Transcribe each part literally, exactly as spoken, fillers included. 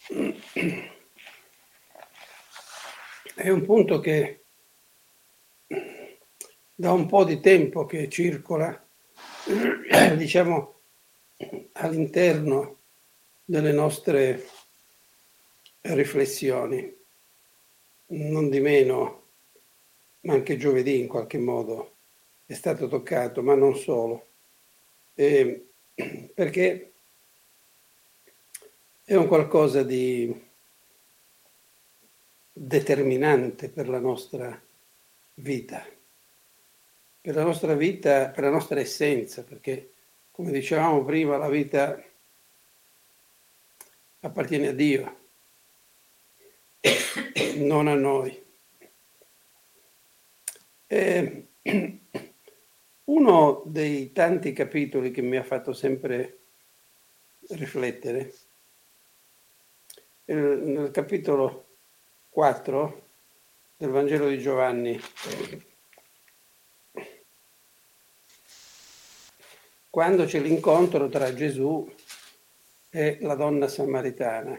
È un punto che da un po' di tempo che circola, diciamo, all'interno delle nostre riflessioni. Non di meno, ma anche giovedì in qualche modo è stato toccato, ma non solo. Eh, perché è un qualcosa di determinante per la nostra vita, per la nostra vita, per la nostra essenza, perché come dicevamo prima, la vita appartiene a Dio, non a noi. E uno dei tanti capitoli che mi ha fatto sempre riflettere è nel capitolo quattro del Vangelo di Giovanni, quando c'è l'incontro tra Gesù e la donna samaritana.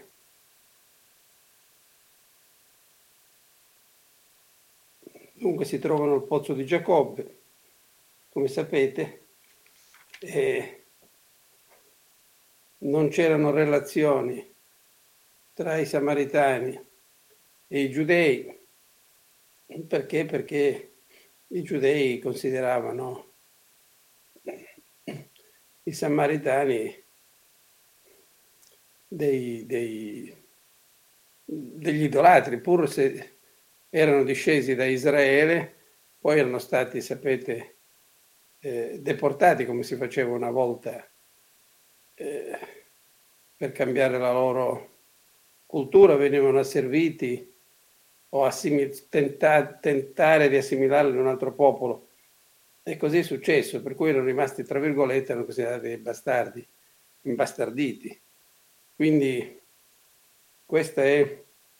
Dunque si trovano al pozzo di Giacobbe, come sapete, e non c'erano relazioni tra i samaritani e i giudei. Perché? Perché i giudei consideravano i samaritani dei, dei, degli idolatri, pur se erano discesi da Israele, poi erano stati, sapete, eh, deportati come si faceva una volta eh, per cambiare la loro cultura, venivano asserviti o assimil- tenta- tentare di assimilarli in un altro popolo. E così è successo, per cui erano rimasti, tra virgolette, erano considerati dei bastardi, imbastarditi. Quindi questo è,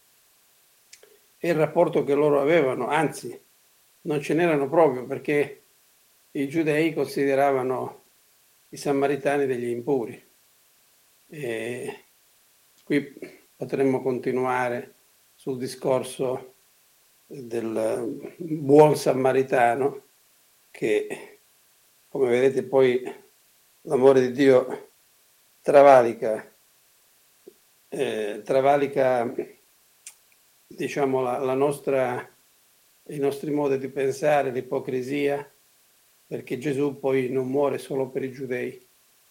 è il rapporto che loro avevano, anzi, non ce n'erano proprio perché i giudei consideravano i samaritani degli impuri. E qui potremmo continuare sul discorso del buon samaritano che, come vedete, poi l'amore di Dio travalica, eh, travalica diciamo, la, la nostra, i nostri modi di pensare, l'ipocrisia, perché Gesù poi non muore solo per i giudei,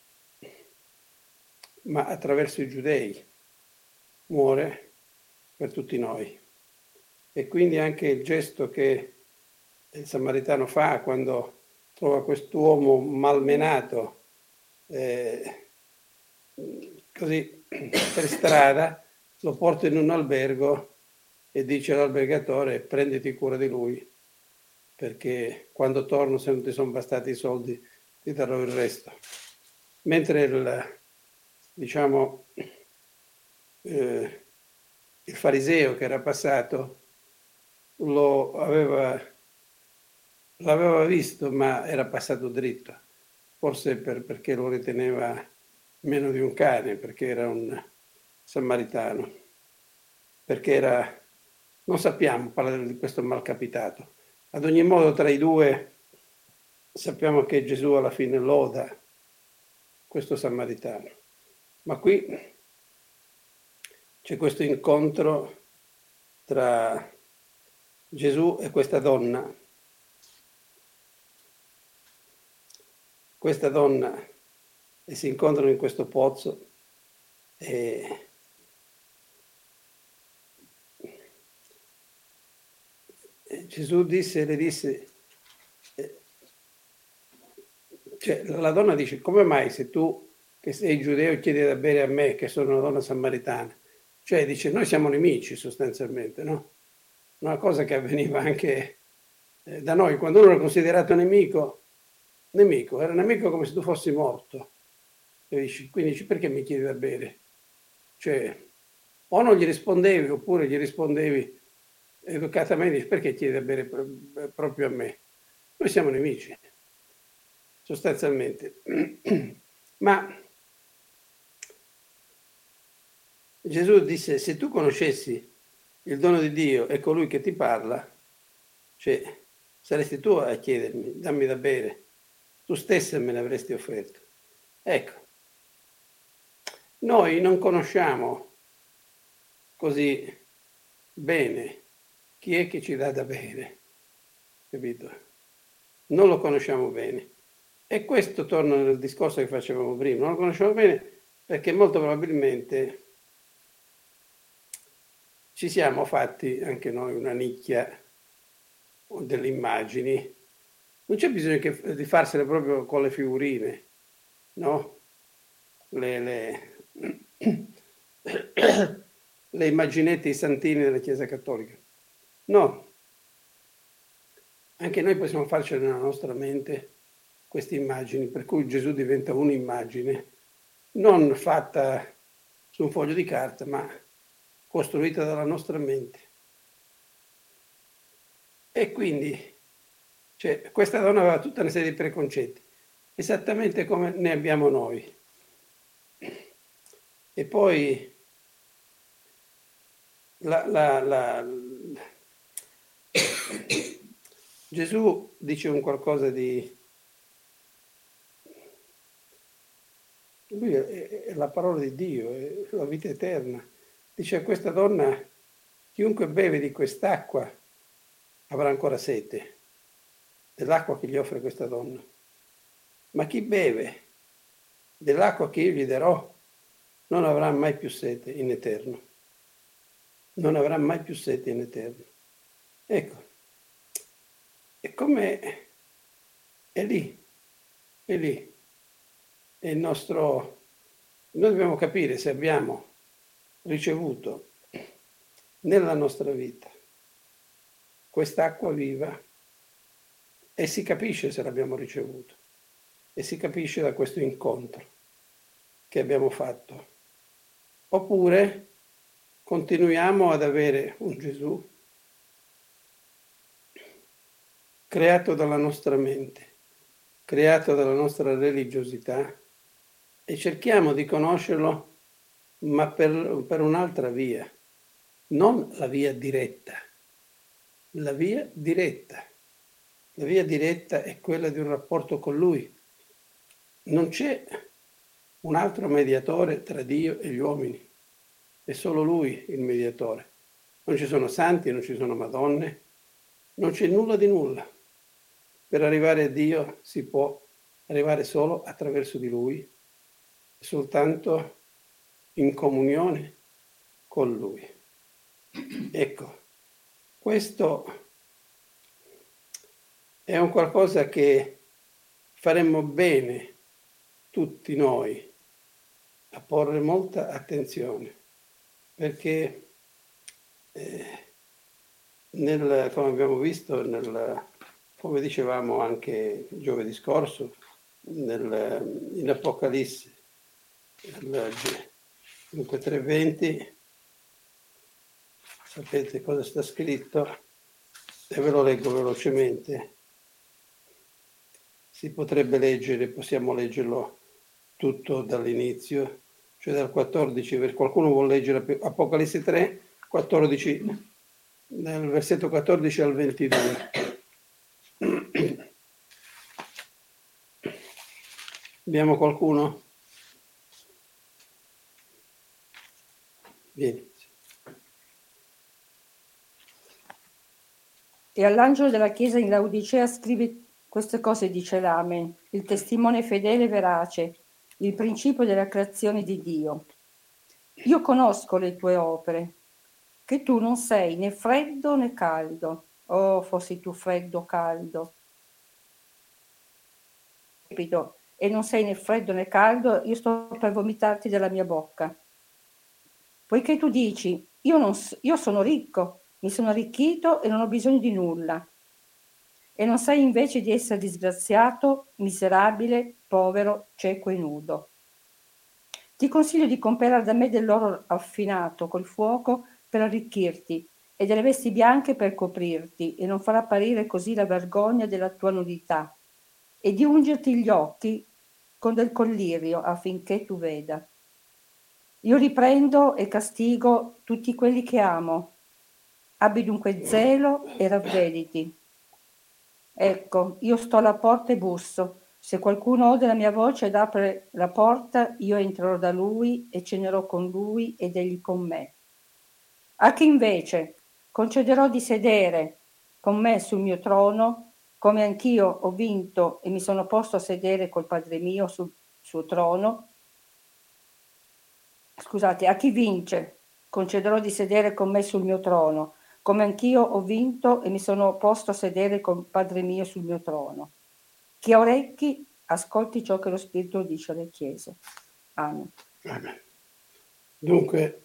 ma attraverso i giudei muore per tutti noi. E quindi anche il gesto che il samaritano fa quando trova quest'uomo malmenato eh, così per strada, lo porta in un albergo e dice all'albergatore: prenditi cura di lui, perché quando torno, se non ti sono bastati i soldi, ti darò il resto. Mentre il, diciamo, eh, il fariseo che era passato lo aveva, l'aveva visto, ma era passato dritto, forse per, perché lo riteneva meno di un cane, perché era un samaritano, perché era, non sappiamo parlare di questo malcapitato. Ad ogni modo, tra i due sappiamo che Gesù alla fine loda questo samaritano. Ma qui c'è questo incontro tra Gesù e questa donna. Questa donna e si incontrano in questo pozzo e Gesù disse, le disse, eh, cioè la donna dice: come mai se tu che sei giudeo chiedi da bere a me che sono una donna samaritana? Cioè dice: noi siamo nemici sostanzialmente, no? Una cosa che avveniva anche eh, da noi, quando uno era considerato nemico, nemico, era nemico come se tu fossi morto. E dici, quindi dici, perché mi chiedi da bere? Cioè, o non gli rispondevi, oppure gli rispondevi educatamente, dici, perché chiedi da bere proprio a me? Noi siamo nemici, sostanzialmente. Ma Gesù disse, se tu conoscessi il dono di Dio e colui che ti parla, cioè saresti tu a chiedermi, dammi da bere, tu stessa me ne avresti offerto. Ecco, noi non conosciamo così bene chi è che ci dà da bere, capito? Non lo conosciamo bene. E questo torna nel discorso che facevamo prima, non lo conosciamo bene perché molto probabilmente ci siamo fatti anche noi una nicchia delle immagini. Non c'è bisogno che, di farsene proprio con le figurine, no? Le, le, le immaginette, i santini della Chiesa Cattolica. No, anche noi possiamo farcene nella nostra mente queste immagini, per cui Gesù diventa un'immagine, non fatta su un foglio di carta, ma costruita dalla nostra mente. E quindi cioè, questa donna aveva tutta una serie di preconcetti, esattamente come ne abbiamo noi. E poi la, la, la, Gesù dice un qualcosa di... Lui è, è la parola di Dio, è la vita eterna. Dice a questa donna, chiunque beve di quest'acqua avrà ancora sete, dell'acqua che gli offre questa donna. Ma chi beve dell'acqua che io gli darò non avrà mai più sete in eterno. Non avrà mai più sete in eterno. Ecco, è come è lì, è lì. È il nostro... Noi dobbiamo capire se abbiamo ricevuto nella nostra vita quest'acqua viva e si capisce se l'abbiamo ricevuto e si capisce da questo incontro che abbiamo fatto. Oppure continuiamo ad avere un Gesù creato dalla nostra mente, creato dalla nostra religiosità e cerchiamo di conoscerlo ma per, per un'altra via, non la via diretta. La via diretta. La via diretta è quella di un rapporto con Lui. Non c'è un altro mediatore tra Dio e gli uomini. È solo Lui il mediatore. Non ci sono santi, non ci sono madonne, non c'è nulla di nulla. Per arrivare a Dio si può arrivare solo attraverso di Lui, soltanto in comunione con Lui. Ecco, questo è un qualcosa che faremmo bene tutti noi a porre molta attenzione, perché eh, nel, come abbiamo visto, nel, come dicevamo anche giovedì scorso, nel, in Apocalisse, dunque tre venti, sapete cosa sta scritto? E ve lo leggo velocemente. Si potrebbe leggere, possiamo leggerlo tutto dall'inizio, cioè dal quattordici, per qualcuno vuol leggere Apocalisse tre, quattordici, dal versetto quattordici al ventidue. Abbiamo qualcuno? Vieni. E all'angelo della chiesa in Laodicea scrive queste cose, dice l'Amen, il testimone fedele e verace, il principio della creazione di Dio. Io conosco le tue opere, che tu non sei né freddo né caldo. Oh, fossi tu freddo o caldo. E non sei né freddo né caldo, io sto per vomitarti dalla mia bocca. Poiché tu dici, io, non, io sono ricco, mi sono arricchito e non ho bisogno di nulla. E non sai invece di essere disgraziato, miserabile, povero, cieco e nudo. Ti consiglio di comprare da me dell'oro affinato col fuoco per arricchirti e delle vesti bianche per coprirti e non far apparire così la vergogna della tua nudità, e di ungerti gli occhi con del collirio affinché tu veda. Io riprendo e castigo tutti quelli che amo. Abbi dunque zelo e ravvediti. Ecco, io sto alla porta e busso. Se qualcuno ode la mia voce ed apre la porta, io entrerò da lui e cenerò con lui ed egli con me. A chi invece concederò di sedere con me sul mio trono, come anch'io ho vinto e mi sono posto a sedere col Padre mio sul suo trono. Scusate, a chi vince concederò di sedere con me sul mio trono, come anch'io ho vinto e mi sono posto a sedere col Padre mio sul mio trono. Chi ha orecchi, ascolti ciò che lo Spirito dice alle chiese. Amen. Amen. Dunque,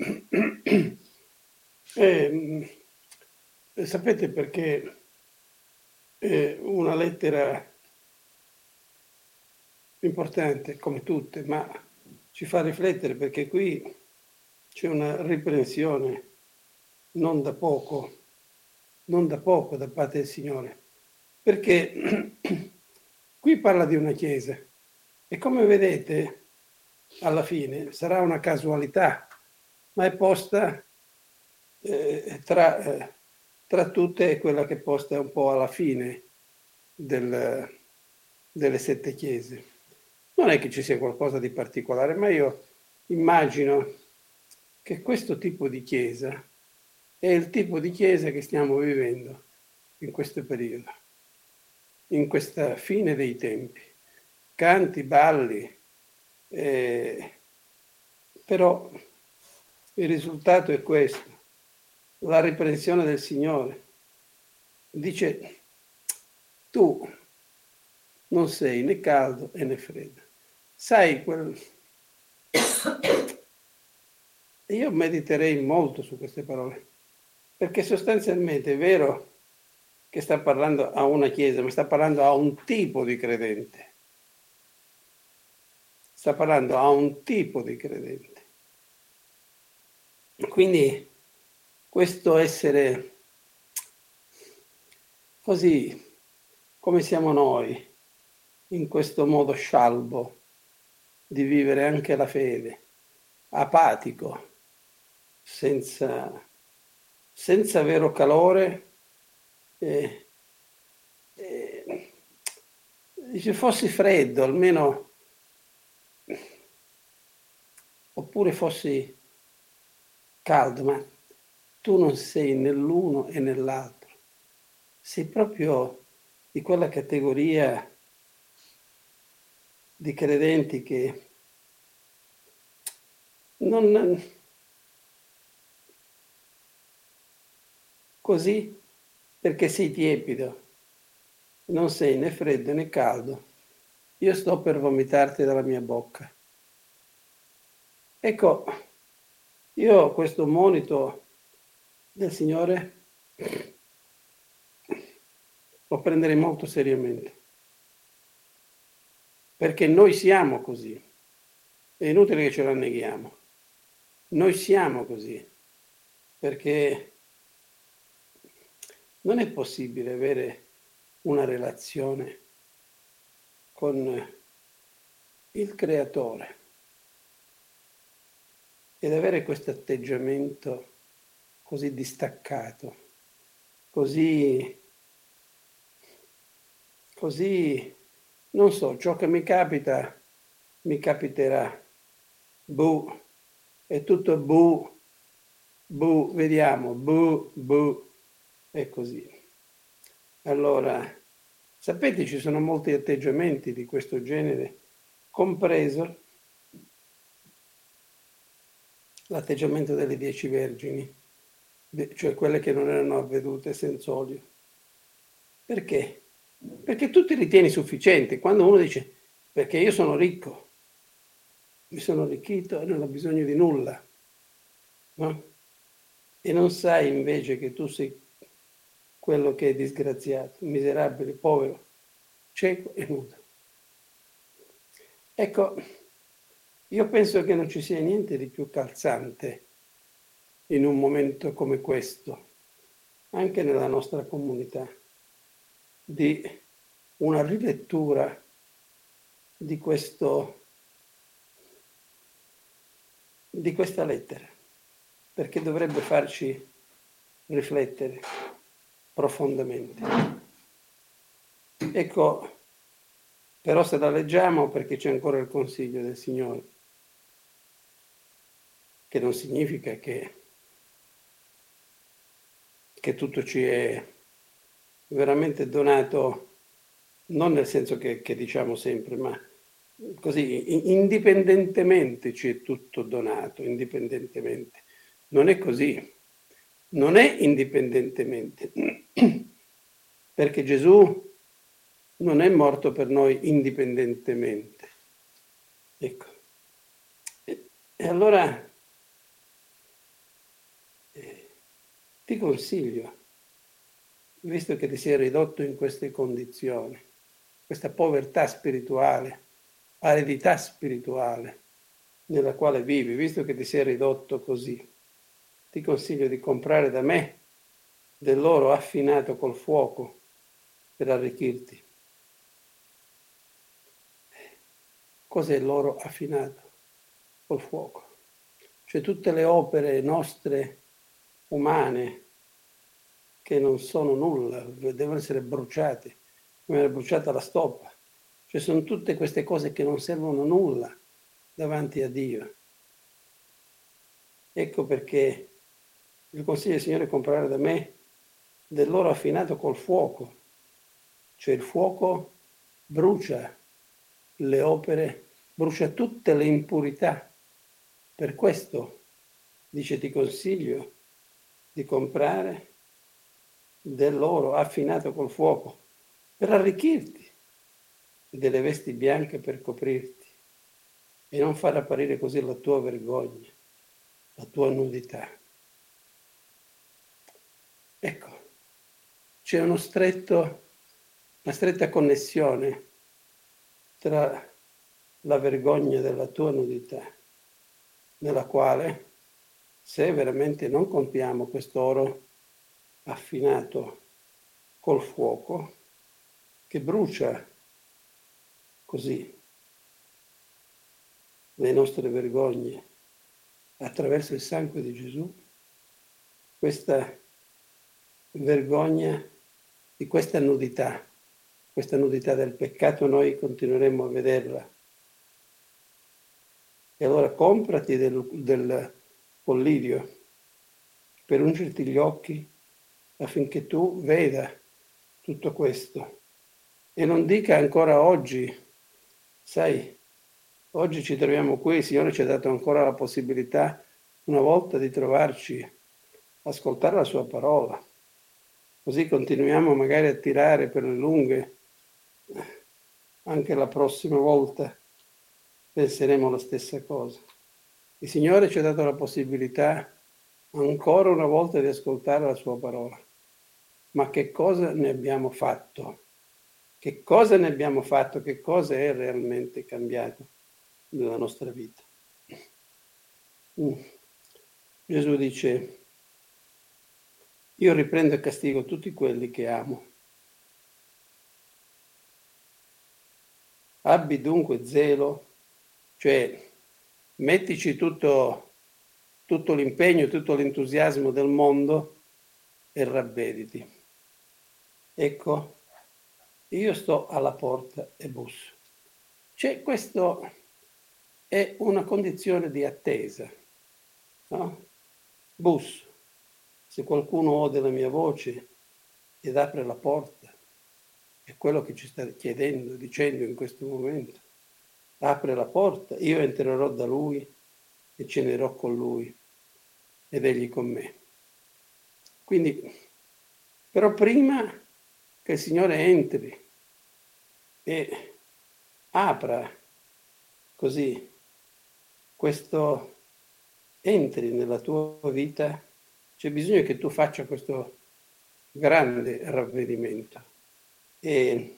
eh, sapete perché eh, una lettera importante, come tutte, ma ci fa riflettere perché qui c'è una riprensione non da poco, non da poco da parte del Signore, perché qui parla di una chiesa e come vedete alla fine sarà una casualità, ma è posta eh, tra, eh, tra tutte è quella che è posta un po' alla fine del, delle sette chiese. Non è che ci sia qualcosa di particolare, ma io immagino che questo tipo di chiesa è il tipo di chiesa che stiamo vivendo in questo periodo, in questa fine dei tempi. Canti, balli, eh, però il risultato è questo, la riprensione del Signore. Dice, tu non sei né caldo né freddo. Sai, quel... io mediterei molto su queste parole, perché sostanzialmente è vero che sta parlando a una chiesa, ma sta parlando a un tipo di credente. Sta parlando a un tipo di credente. Quindi questo essere così come siamo noi, in questo modo scialbo di vivere anche la fede, apatico, senza, senza vero calore, eh, eh, se fossi freddo almeno, oppure fossi caldo, ma tu non sei né l'uno e nell'altro, sei proprio di quella categoria di credenti che non così perché sei tiepido, non sei né freddo né caldo, io sto per vomitarti dalla mia bocca. Ecco, io questo monito del Signore lo prenderei molto seriamente, perché noi siamo così, è inutile che ce lo neghiamo, noi siamo così, perché non è possibile avere una relazione con il Creatore ed avere questo atteggiamento così distaccato, così, così, non so, ciò che mi capita, mi capiterà. Bu, è tutto bu, bu, vediamo, bu, bu, è così. Allora, sapete, ci sono molti atteggiamenti di questo genere, compreso l'atteggiamento delle dieci vergini, cioè quelle che non erano avvedute senza olio. Perché? Perché tu ti ritieni sufficiente. Quando uno dice, perché io sono ricco, mi sono arricchito e non ho bisogno di nulla, no? E non sai invece che tu sei quello che è disgraziato, miserabile, povero, cieco e nudo. Ecco, io penso che non ci sia niente di più calzante in un momento come questo, anche nella nostra comunità, di una rilettura di questo di questa lettera, perché dovrebbe farci riflettere profondamente. Ecco, però se la leggiamo perché c'è ancora il consiglio del Signore, che non significa che, che tutto ci è veramente donato, non nel senso che, che diciamo sempre, ma così, indipendentemente ci è tutto donato, indipendentemente. Non è così, non è indipendentemente, perché Gesù non è morto per noi indipendentemente. Ecco. E, e allora eh, ti consiglio, visto che ti sei ridotto in queste condizioni, questa povertà spirituale, aridità spirituale nella quale vivi, visto che ti sei ridotto così, ti consiglio di comprare da me dell'oro affinato col fuoco per arricchirti. Cos'è l'oro affinato col fuoco? Cioè tutte le opere nostre umane che non sono nulla, devono essere bruciate, come era bruciata la stoppa. Cioè sono tutte queste cose che non servono a nulla davanti a Dio. Ecco perché il consiglio del Signore è comprare da me dell'oro affinato col fuoco. Cioè il fuoco brucia le opere, brucia tutte le impurità. Per questo, dice, ti consiglio di comprare dell'oro affinato col fuoco per arricchirti e delle vesti bianche per coprirti e non far apparire così la tua vergogna, la tua nudità. Ecco, c'è uno stretto, una stretta connessione tra la vergogna della tua nudità, nella quale, se veramente non compiamo quest'oro affinato col fuoco, che brucia così le nostre vergogne attraverso il sangue di Gesù, questa vergogna di questa nudità, questa nudità del peccato, noi continueremo a vederla. E allora comprati del, del collirio per ungirti gli occhi affinché tu veda tutto questo. E non dica ancora oggi, sai, oggi ci troviamo qui, il Signore ci ha dato ancora la possibilità una volta di trovarci, ascoltare la sua parola. Così continuiamo magari a tirare per le lunghe, anche la prossima volta penseremo la stessa cosa. Il Signore ci ha dato la possibilità ancora una volta di ascoltare la sua parola. Ma che cosa ne abbiamo fatto? Che cosa ne abbiamo fatto? Che cosa è realmente cambiato nella nostra vita? Mm. Gesù dice, io riprendo e castigo tutti quelli che amo. Abbi dunque zelo, cioè mettici tutto, tutto l'impegno, tutto l'entusiasmo del mondo e ravvediti. Ecco, io sto alla porta e busso. Cioè, questo è una condizione di attesa, no? Busso. Se qualcuno ode la mia voce ed apre la porta, è quello che ci sta chiedendo, dicendo in questo momento. Apre la porta, io entrerò da lui e cenerò con lui ed egli con me. Quindi, però prima che il Signore entri e apra così questo, entri nella tua vita, c'è bisogno che tu faccia questo grande ravvedimento. E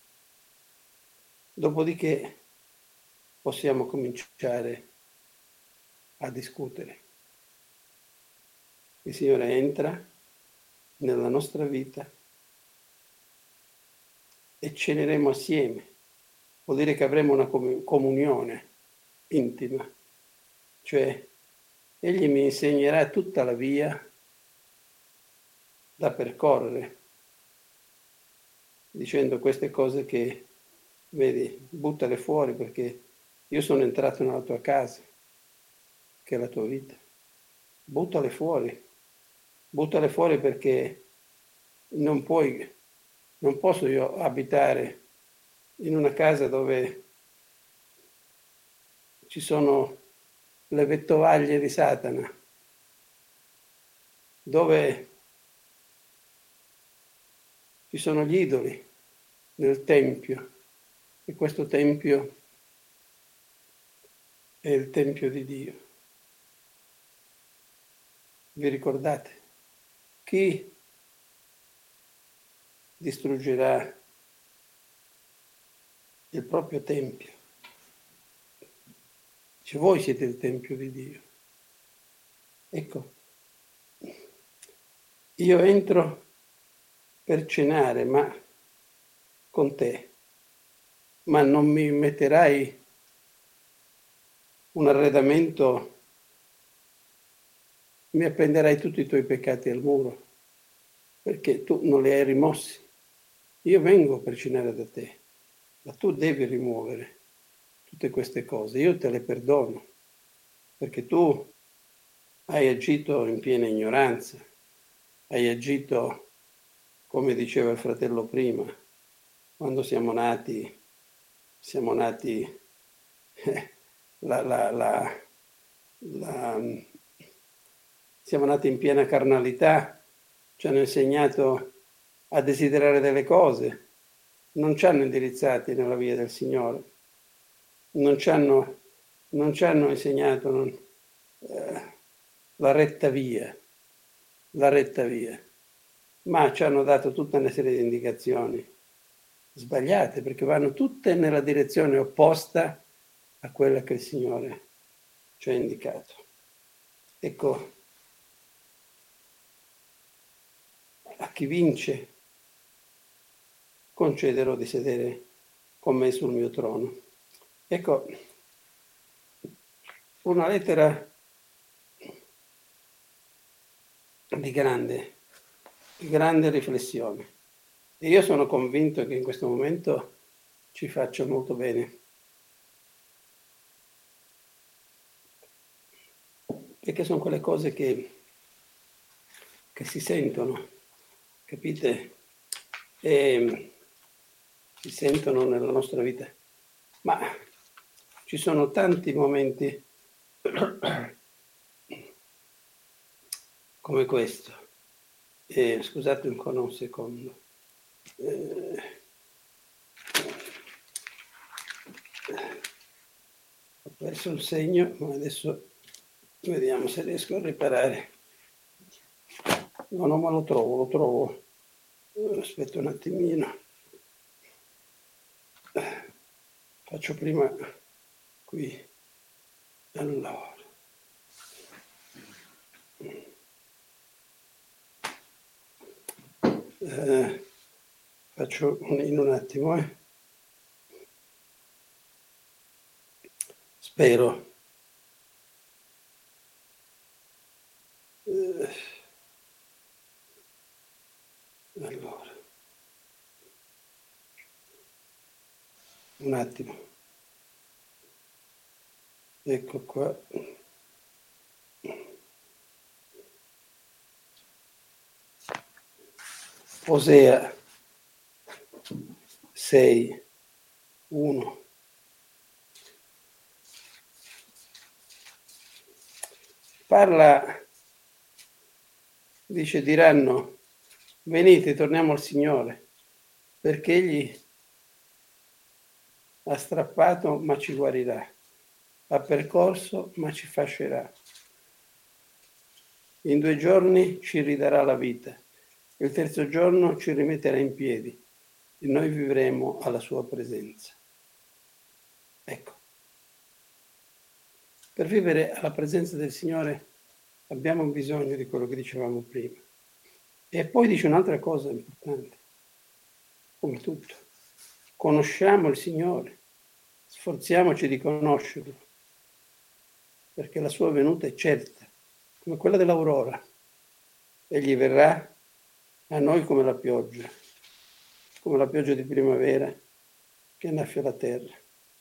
dopodiché possiamo cominciare a discutere. Il Signore entra nella nostra vita e ceneremo assieme. Vuol dire che avremo una comunione intima, cioè egli mi insegnerà tutta la via da percorrere, dicendo queste cose che, vedi, buttale fuori perché io sono entrato nella tua casa, che è la tua vita. Buttale fuori, buttale fuori perché non puoi, non posso io abitare in una casa dove ci sono le vettovaglie di Satana, dove ci sono gli idoli nel Tempio, e questo Tempio è il Tempio di Dio. Vi ricordate? Chi distruggerà il proprio Tempio? Cioè, voi siete il Tempio di Dio. Ecco, io entro per cenare, ma con te, ma non mi metterai un arredamento, mi appenderai tutti i tuoi peccati al muro, perché tu non li hai rimossi. Io vengo per cenare da te, ma tu devi rimuovere tutte queste cose. Io te le perdono, perché tu hai agito in piena ignoranza, hai agito, come diceva il fratello prima, quando siamo nati, siamo nati, eh, la, la, la, la, siamo nati in piena carnalità, ci hanno insegnato a desiderare delle cose, non ci hanno indirizzati nella via del Signore, non ci hanno, non ci hanno insegnato non, eh, la retta via, la retta via, ma ci hanno dato tutta una serie di indicazioni sbagliate, perché vanno tutte nella direzione opposta a quella che il Signore ci ha indicato. Ecco, a chi vince concederò di sedere con me sul mio trono. Ecco, una lettera di grande, di grande riflessione. E io sono convinto che in questo momento ci faccia molto bene. Perché sono quelle cose che, che si sentono, capite? E si sentono nella nostra vita. Ma ci sono tanti momenti come questo. E, scusate ancora un secondo. Eh, ho perso il segno, ma adesso vediamo se riesco a riparare. No, no, ma lo trovo, lo trovo. Aspetta un attimino. Faccio prima qui. Allora. Eh, faccio in un attimo, eh. Spero. Eh, allora. Un attimo. Ecco qua. Osea sei, uno. Parla, dice, diranno, venite, torniamo al Signore, perché Egli ha strappato ma ci guarirà, ha percorso ma ci fascerà. In due giorni ci ridarà la vita, il terzo giorno ci rimetterà in piedi e noi vivremo alla sua presenza. Ecco, per vivere alla presenza del Signore abbiamo bisogno di quello che dicevamo prima. E poi dice un'altra cosa importante, come tutto. Conosciamo il Signore, sforziamoci di conoscerlo, perché la sua venuta è certa. come quella dell'aurora. Egli verrà a noi come la pioggia, come la pioggia di primavera che annaffia la terra.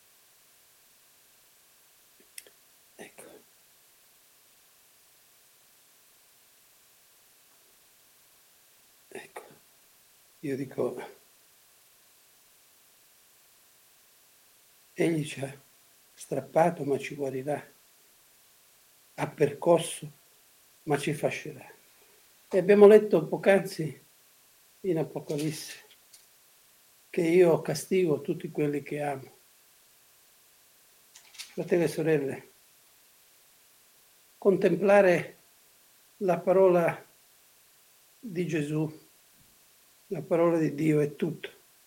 Ecco. Ecco, io dico, egli ci ha strappato ma ci guarirà, ha percosso ma ci fascerà. E abbiamo letto poc'anzi in Apocalisse che io castigo tutti quelli che amo. Fratelli e sorelle, contemplare la parola di Gesù, la parola di Dio è tutto.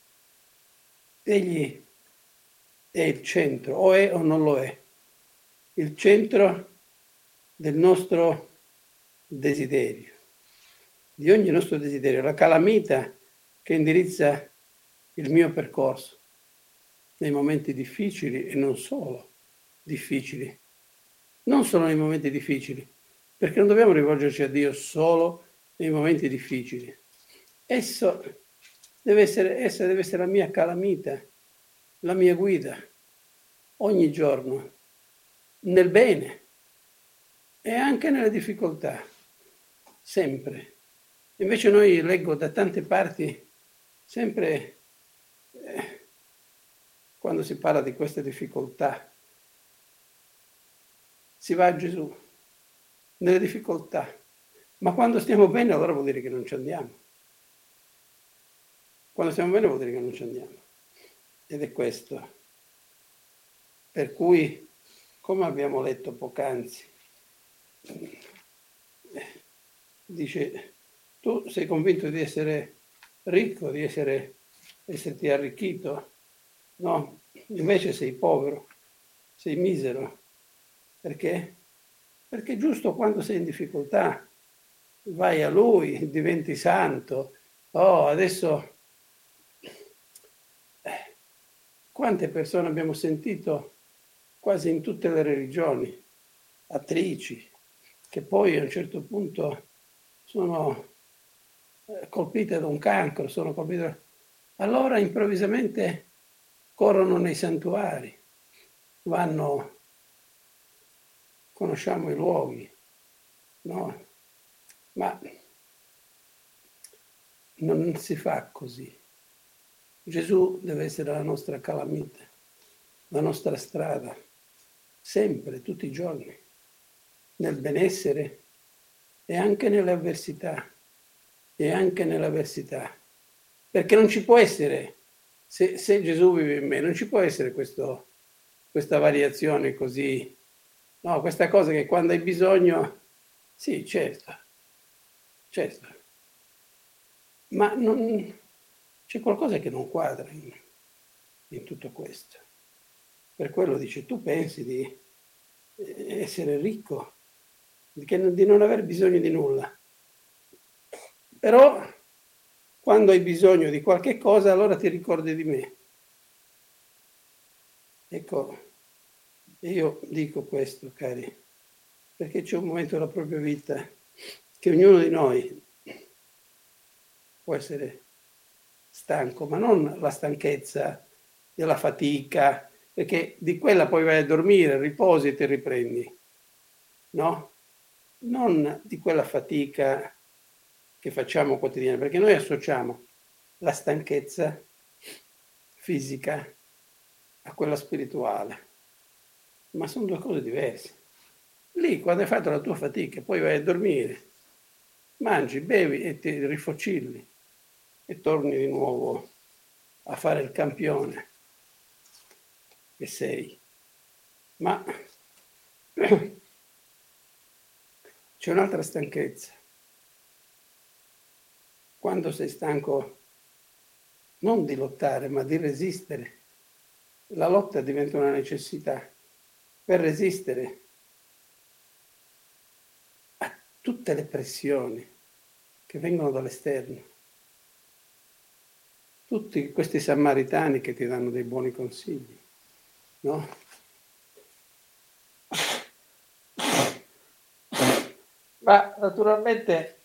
Egli è il centro, o è o non lo è, il centro del nostro desiderio, di ogni nostro desiderio, la calamita che indirizza il mio percorso nei momenti difficili e non solo difficili, non solo nei momenti difficili, perché non dobbiamo rivolgerci a Dio solo nei momenti difficili. Esso deve essere, essa deve essere la mia calamita, la mia guida, ogni giorno, nel bene e anche nelle difficoltà, sempre. Invece noi leggo da tante parti, sempre eh, quando si parla di queste difficoltà, si va a Gesù, nelle difficoltà. Ma quando stiamo bene allora vuol dire che non ci andiamo. Quando stiamo bene vuol dire che non ci andiamo. Ed è questo. Per cui, come abbiamo letto poc'anzi, dice, tu sei convinto di essere ricco, di essere, esserti arricchito? No, invece sei povero, sei misero. Perché? Perché giusto quando sei in difficoltà vai a Lui, diventi santo. Oh, adesso eh, quante persone abbiamo sentito quasi in tutte le religioni, attrici, che poi a un certo punto sono eh, colpite da un cancro, sono colpite. Allora improvvisamente corrono nei santuari, vanno, conosciamo i luoghi, no? Ma non si fa così. Gesù deve essere la nostra calamita, la nostra strada, sempre, tutti i giorni, nel benessere e anche nelle avversità, e anche nell'avversità. Perché non ci può essere, se, se Gesù vive in me, non ci può essere questo, questa variazione così, no, questa cosa che quando hai bisogno, sì, certo, certo, ma non, c'è qualcosa che non quadra in, in tutto questo. Per quello dice, tu pensi di essere ricco, di, di non aver bisogno di nulla. Però quando hai bisogno di qualche cosa, allora ti ricordi di me. Ecco, io dico questo, cari, perché c'è un momento della propria vita che ognuno di noi può essere stanco, ma non la stanchezza della fatica, perché di quella poi vai a dormire, riposi e ti riprendi, no? Non di quella fatica che facciamo quotidiana, perché noi associamo la stanchezza fisica a quella spirituale, ma sono due cose diverse. Lì, quando hai fatto la tua fatica, poi vai a dormire, mangi, bevi e ti rifocilli e torni di nuovo a fare il campione che sei. Ma c'è un'altra stanchezza. Quando sei stanco non di lottare, ma di resistere, la lotta diventa una necessità per resistere a tutte le pressioni che vengono dall'esterno. Tutti questi samaritani che ti danno dei buoni consigli, no? Ma naturalmente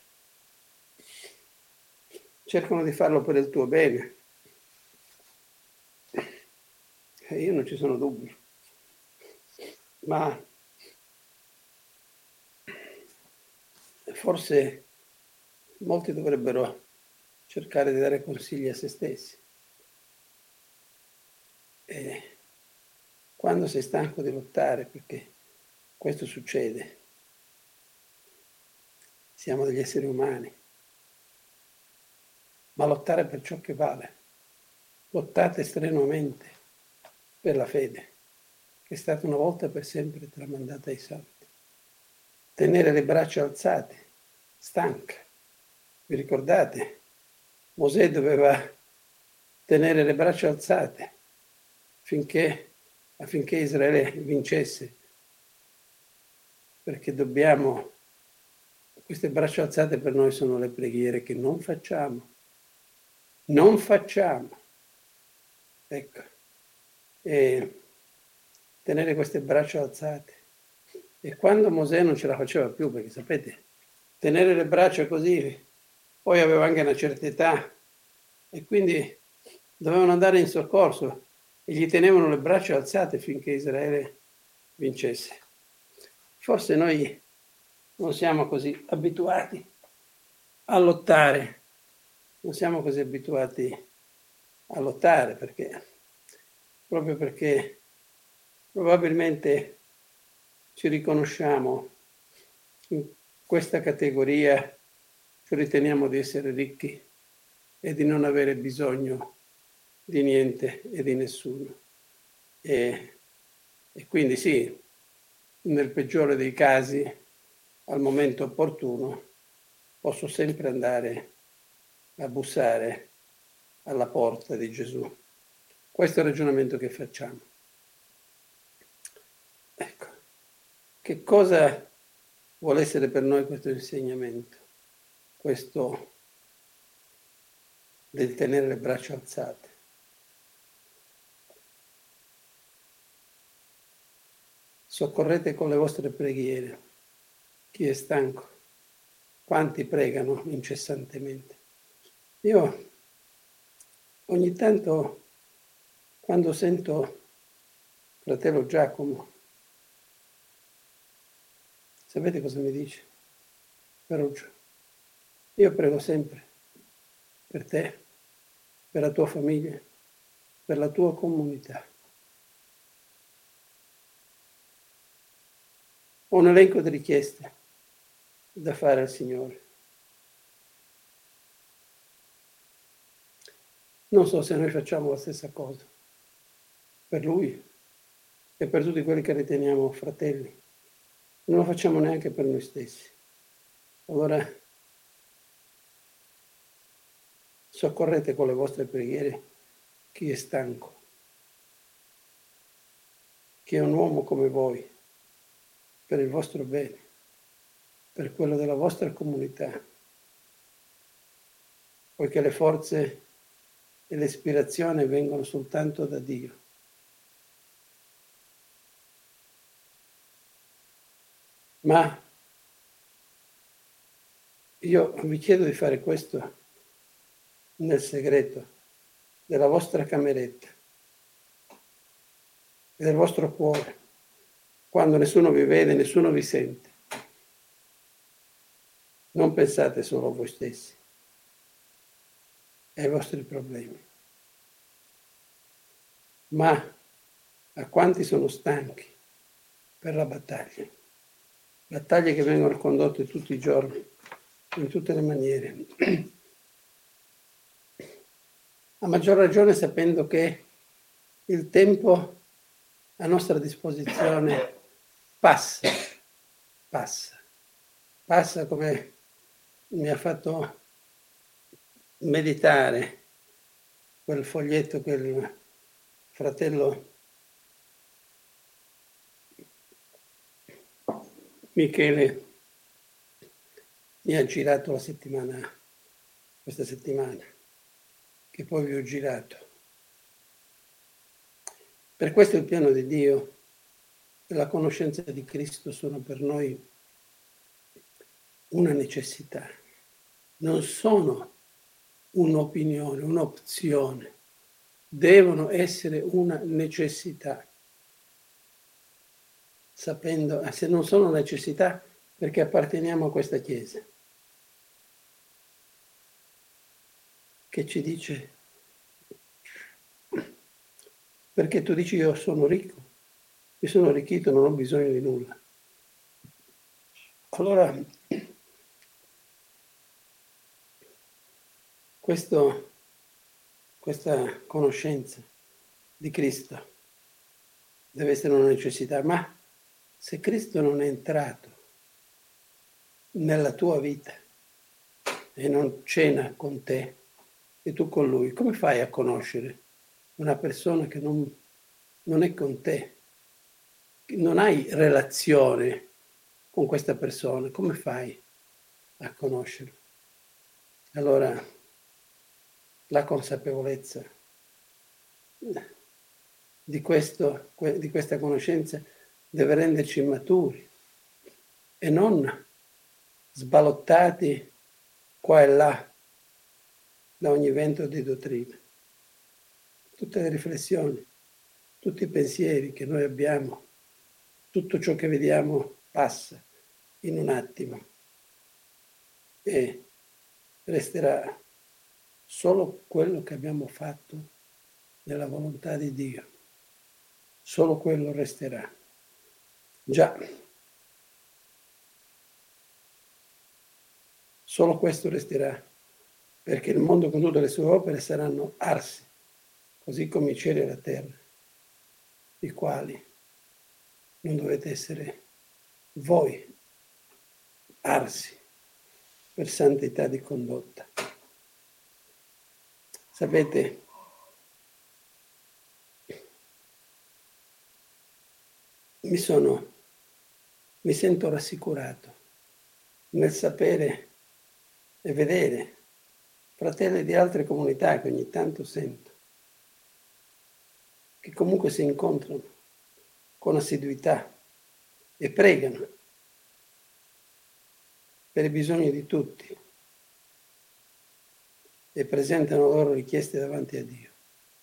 cercano di farlo per il tuo bene. E io non ci sono dubbi. Ma forse molti dovrebbero cercare di dare consigli a se stessi. E quando sei stanco di lottare, perché questo succede, siamo degli esseri umani, ma lottare per ciò che vale. Lottate strenuamente per la fede, che è stata una volta per sempre tramandata ai santi. Tenere le braccia alzate, stanca. Vi ricordate? Mosè doveva tenere le braccia alzate finché, affinché Israele vincesse, perché dobbiamo, queste braccia alzate per noi sono le preghiere che non facciamo, non facciamo, ecco, e tenere queste braccia alzate. E quando Mosè non ce la faceva più, perché sapete, tenere le braccia così, poi aveva anche una certa età, e quindi dovevano andare in soccorso e gli tenevano le braccia alzate finché Israele vincesse. Forse noi non siamo così abituati a lottare, non siamo così abituati a lottare perché proprio perché probabilmente ci riconosciamo in questa categoria, ci riteniamo di essere ricchi e di non avere bisogno di niente e di nessuno. E, e quindi sì, nel peggiore dei casi, al momento opportuno, posso sempre andare a bussare alla porta di Gesù. Questo è il ragionamento che facciamo. Ecco, che cosa vuole essere per noi questo insegnamento? Questo del tenere le braccia alzate. Soccorrete con le vostre preghiere chi è stanco. Quanti pregano incessantemente? Io ogni tanto, quando sento fratello Giacomo, sapete cosa mi dice? Ferruccio, io prego sempre per te, per la tua famiglia, per la tua comunità. Ho un elenco di richieste da fare al Signore. Non so se noi facciamo la stessa cosa per Lui e per tutti quelli che riteniamo fratelli. Non lo facciamo neanche per noi stessi. Allora, soccorrete con le vostre preghiere chi è stanco, chi è un uomo come voi, per il vostro bene, per quello della vostra comunità, poiché le forze e l'ispirazione vengono soltanto da Dio. Ma io vi chiedo di fare questo nel segreto della vostra cameretta e del vostro cuore, quando nessuno vi vede, nessuno vi sente. Non pensate solo a voi stessi e ai vostri problemi, ma a quanti sono stanchi per la battaglia. Battaglie che vengono condotte tutti i giorni, in tutte le maniere. A maggior ragione sapendo che il tempo a nostra disposizione passa, passa, passa come mi ha fatto meditare quel foglietto che il fratello Michele mi ha girato la settimana, questa settimana, che poi vi ho girato. Per questo il piano di Dio e la conoscenza di Cristo sono per noi una necessità, non sono un'opinione, un'opzione, devono essere una necessità. Sapendo, se non sono necessità, perché apparteniamo a questa Chiesa, che ci dice, perché tu dici io sono ricco, io sono arricchito, non ho bisogno di nulla. Allora, questo, questa conoscenza di Cristo deve essere una necessità, ma se Cristo non è entrato nella tua vita e non cena con te e tu con Lui, come fai a conoscere una persona che non, non è con te? Non hai relazione con questa persona, come fai a conoscerlo? Allora, la consapevolezza di, questo, di questa conoscenza deve renderci maturi e non sbalottati qua e là da ogni vento di dottrina. Tutte le riflessioni, tutti i pensieri che noi abbiamo, tutto ciò che vediamo passa in un attimo e resterà solo quello che abbiamo fatto nella volontà di Dio. Solo quello resterà. Già, solo questo resterà, perché il mondo con tutte le sue opere saranno arsi, così come i cieli e la terra, i quali non dovete essere voi arsi per santità di condotta. Sapete, mi sono, mi sento rassicurato nel sapere e vedere fratelli di altre comunità che ogni tanto sento, che comunque si incontrano con assiduità e pregano per i bisogni di tutti e presentano le loro richieste davanti a Dio.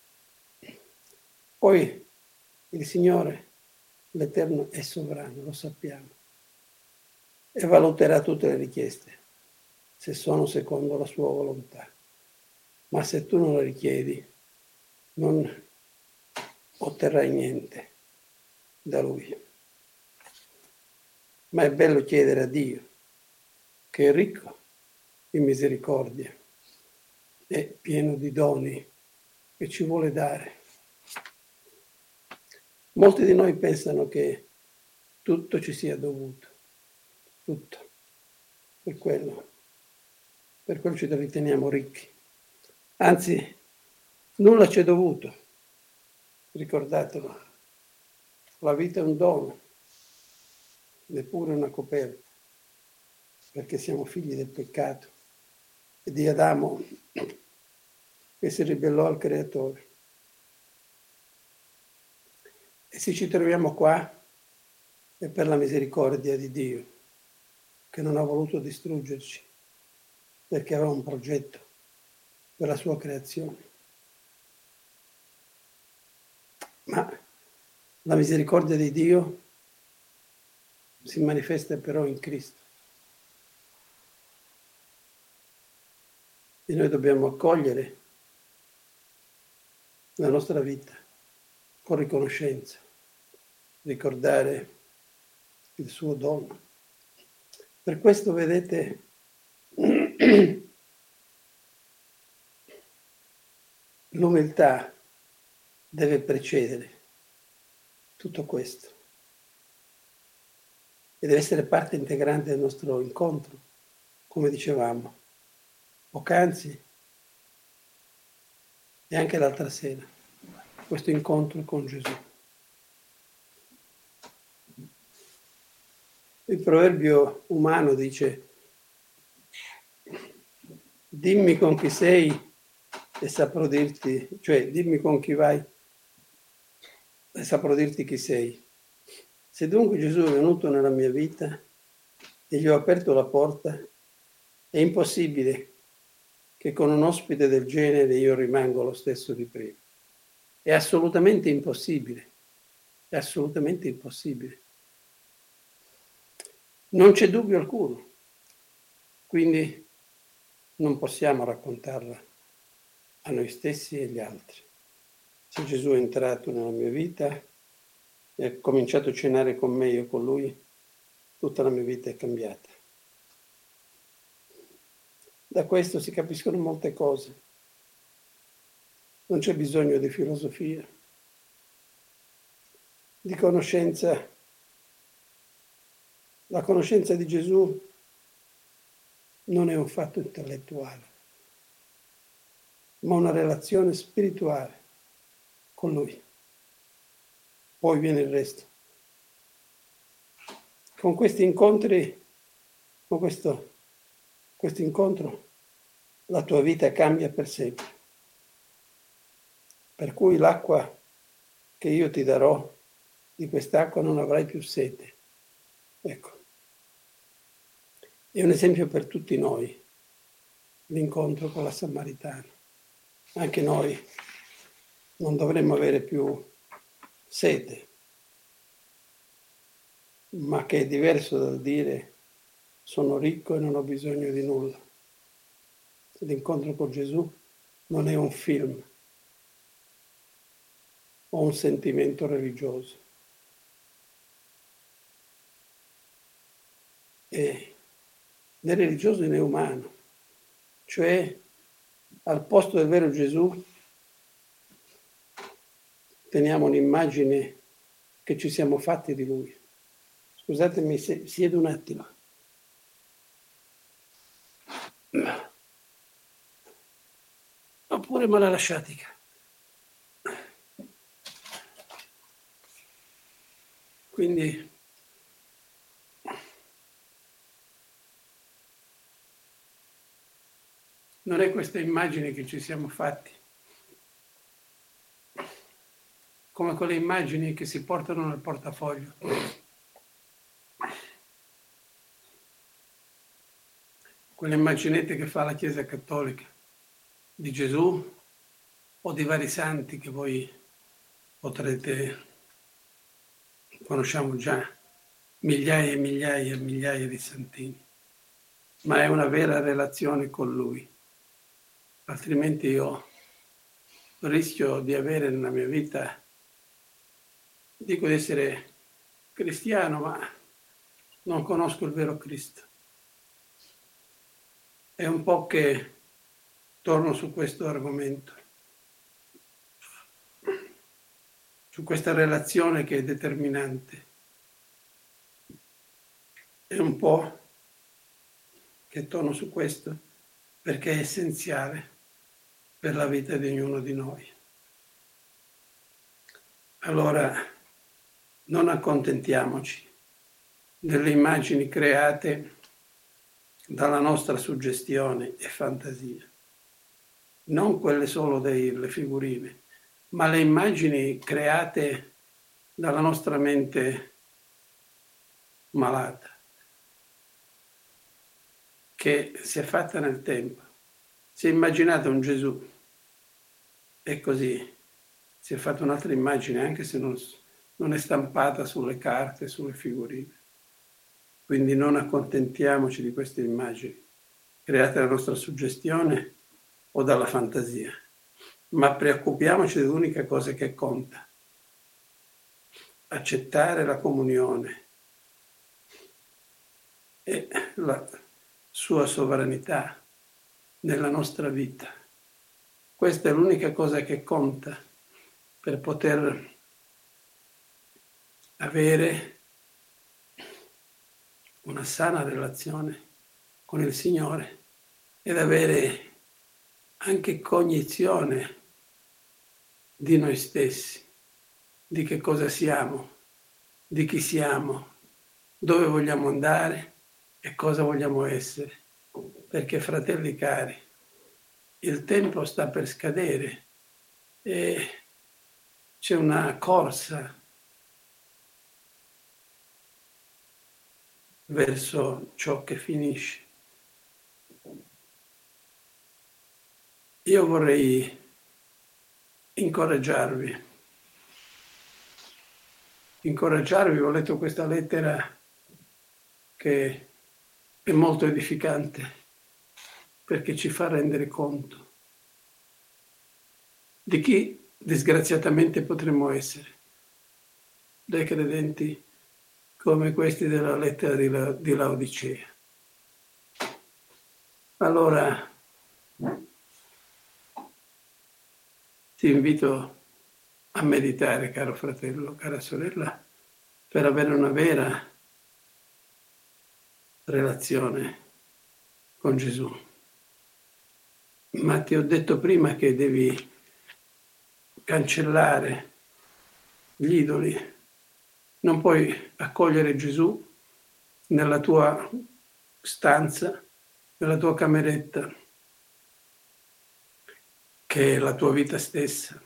Poi il Signore, l'Eterno, è sovrano, lo sappiamo, e valuterà tutte le richieste, se sono secondo la sua volontà. Ma se tu non le richiedi, non otterrai niente da Lui. Ma è bello chiedere a Dio, che è ricco in misericordia, è pieno di doni che ci vuole dare. Molti di noi pensano che tutto ci sia dovuto, tutto, per quello, per quello ci riteniamo ricchi. Anzi, nulla ci è dovuto, ricordatelo, la vita è un dono, neppure una coperta, perché siamo figli del peccato e di Adamo che si ribellò al Creatore. E se ci troviamo qua è per la misericordia di Dio, che non ha voluto distruggerci, perché aveva un progetto per la sua creazione. Ma la misericordia di Dio si manifesta però in Cristo. E noi dobbiamo accogliere la nostra vita con riconoscenza, ricordare il suo dono. Per questo, vedete, l'umiltà deve precedere tutto questo e deve essere parte integrante del nostro incontro, come dicevamo, poc'anzi e anche l'altra sera, questo incontro con Gesù. Il proverbio umano dice: dimmi con chi sei e saprò dirti, cioè dimmi con chi vai e saprò dirti chi sei. Se dunque Gesù è venuto nella mia vita, e gli ho aperto la porta, è impossibile che con un ospite del genere io rimango lo stesso di prima. È assolutamente impossibile, è assolutamente impossibile. Non c'è dubbio alcuno, quindi non possiamo raccontarla a noi stessi e agli altri. Se Gesù è entrato nella mia vita e ha cominciato a cenare con me, io con lui, tutta la mia vita è cambiata. Da questo si capiscono molte cose. Non c'è bisogno di filosofia, di conoscenza. La conoscenza di Gesù non è un fatto intellettuale, ma una relazione spirituale con Lui. Poi viene il resto. Con questi incontri, con questo, questo incontro, la tua vita cambia per sempre. Per cui l'acqua che io ti darò, di quest'acqua non avrai più sete. Ecco. È un esempio per tutti noi, l'incontro con la Samaritana. Anche noi non dovremmo avere più sete, ma che è diverso dal dire sono ricco e non ho bisogno di nulla. L'incontro con Gesù non è un film o un sentimento religioso. E né religioso né umano, cioè al posto del vero Gesù teniamo un'immagine che ci siamo fatti di Lui. Scusatemi, se siedo un attimo. Oppure mala la sciatica. Quindi non è questa immagine che ci siamo fatti, come quelle immagini che si portano nel portafoglio. Quelle immaginette che fa la Chiesa Cattolica di Gesù o di vari santi che voi potrete, conosciamo già, migliaia e migliaia e migliaia di santini, ma è una vera relazione con Lui. Altrimenti io rischio di avere nella mia vita, dico di essere cristiano, ma non conosco il vero Cristo. È un po' che torno su questo argomento, su questa relazione che è determinante. È un po' che torno su questo perché è essenziale per la vita di ognuno di noi. Allora, non accontentiamoci delle immagini create dalla nostra suggestione e fantasia, non quelle solo delle figurine, ma le immagini create dalla nostra mente malata, che si è fatta nel tempo. Si è immaginato un Gesù e così si è fatta un'altra immagine, anche se non, non è stampata sulle carte, sulle figurine. Quindi non accontentiamoci di queste immagini create dalla nostra suggestione o dalla fantasia, ma preoccupiamoci dell'unica cosa che conta: accettare la comunione e la sua sovranità nella nostra vita. Questa è l'unica cosa che conta per poter avere una sana relazione con il Signore ed avere anche cognizione di noi stessi, di che cosa siamo, di chi siamo, dove vogliamo andare e cosa vogliamo essere. Perché, fratelli cari, il tempo sta per scadere e c'è una corsa verso ciò che finisce. Io vorrei incoraggiarvi. Incoraggiarvi, ho letto questa lettera che è molto edificante perché ci fa rendere conto di chi disgraziatamente potremmo essere, dei credenti come questi della lettera di, La- di Laodicea. Allora, ti invito a meditare, caro fratello, cara sorella, per avere una vera relazione con Gesù. Ma ti ho detto prima che devi cancellare gli idoli. Non puoi accogliere Gesù nella tua stanza, nella tua cameretta, che è la tua vita stessa.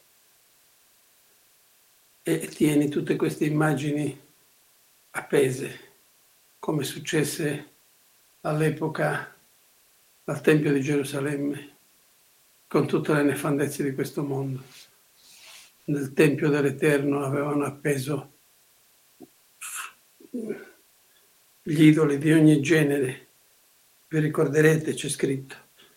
E tieni tutte queste immagini appese, come successe all'epoca al Tempio di Gerusalemme, con tutte le nefandezze di questo mondo. Nel Tempio dell'Eterno avevano appeso gli idoli di ogni genere. Vi ricorderete, c'è scritto.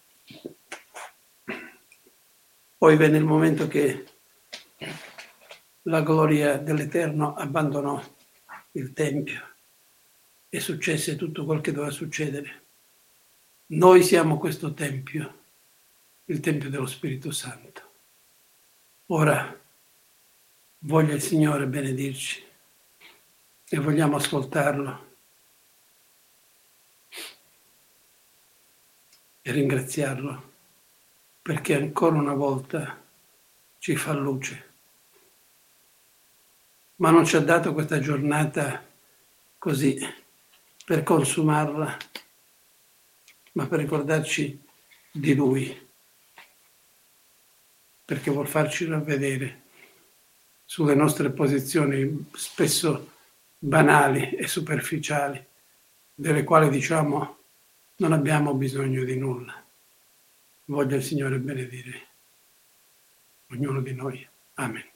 Poi venne il momento che la gloria dell'Eterno abbandonò il Tempio e successe tutto quel che doveva succedere. Noi siamo questo Tempio, il Tempio dello Spirito Santo. Ora voglia il Signore benedirci e vogliamo ascoltarlo e ringraziarlo perché ancora una volta ci fa luce. Ma non ci ha dato questa giornata così per consumarla, ma per ricordarci di Lui, perché vuol farci ravvedere sulle nostre posizioni spesso banali e superficiali, delle quali diciamo non abbiamo bisogno di nulla. Voglia il Signore benedire ognuno di noi. Amen.